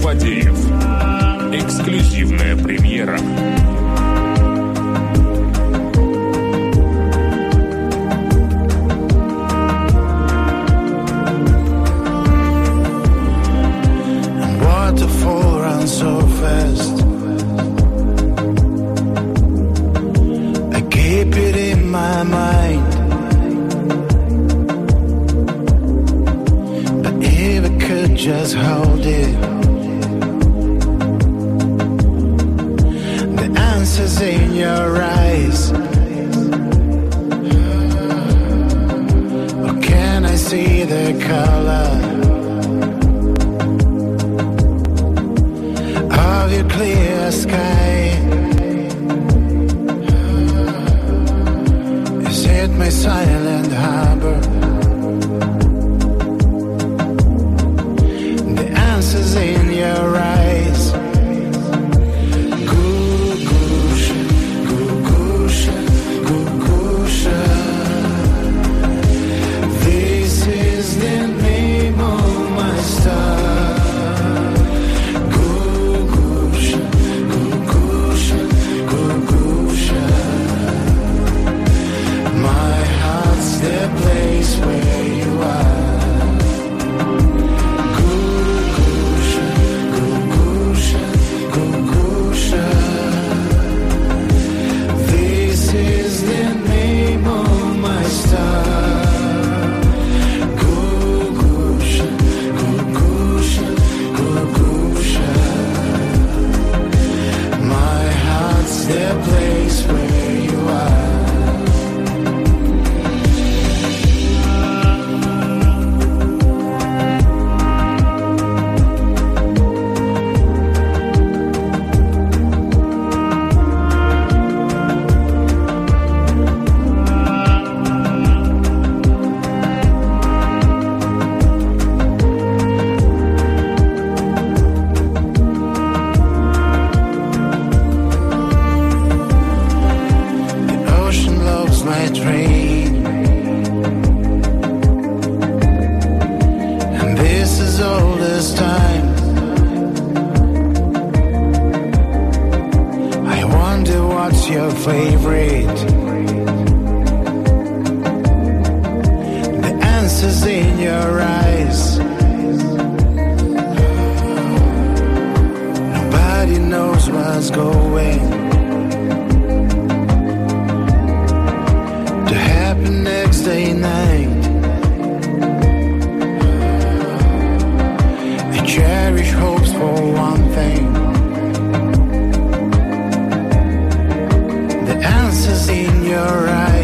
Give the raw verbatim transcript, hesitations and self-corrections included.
злодеев. Эксклюзивная премьера. Waterfall runs so fast. I keep it in my mind. But if I could just hold it, the answers in your eyes. Or can I see the color of your clear sky? Is it my silent harbor? The answers in your eyes. Gugusha, Gugusha, Gugusha. This is the name of my star. The place where you are. Gugusha, Gugusha, Gugusha. This is the name of my star. Gugusha, Gugusha, Gugusha. My heart's the place where you are. Your favorite, the answers in your eyes. Nobody knows what's going to happen next day night. I cherish hopes for one thing. Answers in your eyes.